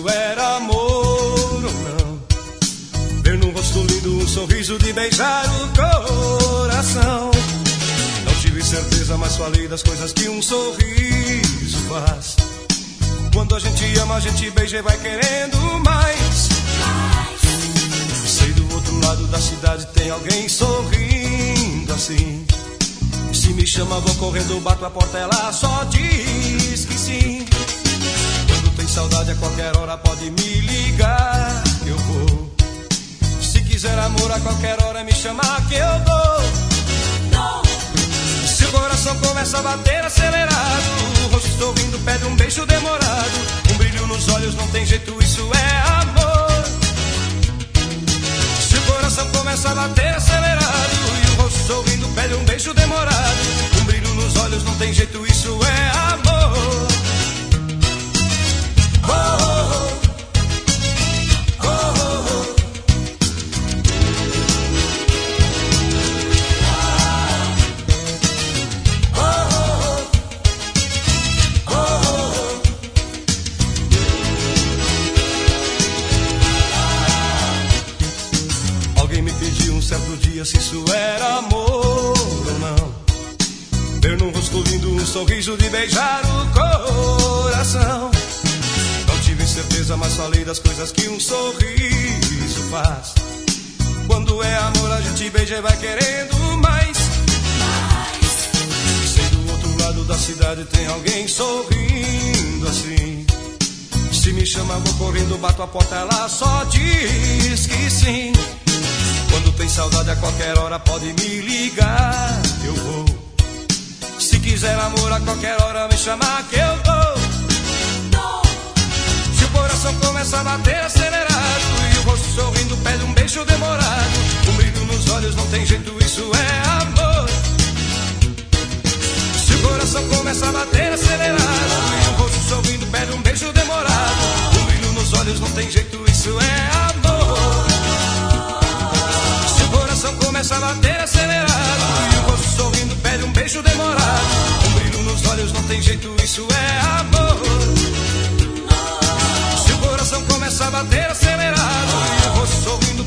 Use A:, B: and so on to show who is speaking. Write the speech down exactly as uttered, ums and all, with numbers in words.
A: isso era amor ou não. Ver num rosto lindo um sorriso de beijar o coração. Não tive certeza, mas falei das coisas que um sorriso faz. Quando a gente ama, a gente beija e vai querendo mais. Sei do outro lado da cidade tem alguém sorrindo assim. Se me chama, vou correndo, bato a porta, ela só diz que sim. Quando tem saudade, a qualquer hora pode me ligar, eu vou. Se quiser amor, a qualquer hora me chamar que eu dou. Se o coração começa a bater acelerado, o rosto sorrindo pede um beijo demorado. Um brilho nos olhos, não tem jeito, isso é amor. Se o coração começa a bater acelerado e o rosto sorrindo pede um beijo demorado. Um brilho nos olhos, não tem jeito, isso é amor. Oh, oh, oh, oh, oh. Certo dia se isso era amor ou não. Ver num rosto lindo um sorriso de beijar o coração. Não tive certeza, mas falei das coisas que um sorriso faz. Quando é amor a gente beija e vai querendo mais. Sei do outro lado da cidade tem alguém sorrindo assim. Se me chama vou correndo, bato a porta, ela só diz que sim. Quando tem saudade a qualquer hora pode me ligar, eu vou. Se quiser amor a qualquer hora me chamar que eu dou. Se o coração começa a bater acelerado e o rosto sorrindo pede um beijo demorado. Um brilho nos olhos, não tem jeito, isso é amor. Se o coração começa a bater acelerado e o rosto sorrindo pede um beijo demorado. Um brilho nos olhos, não tem jeito, isso é amor. Começa a bater acelerado e o rosto sorrindo pede um beijo demorado. Um brilho nos olhos, não tem jeito, isso é amor. Se o coração começa a bater acelerado e o rosto sorrindo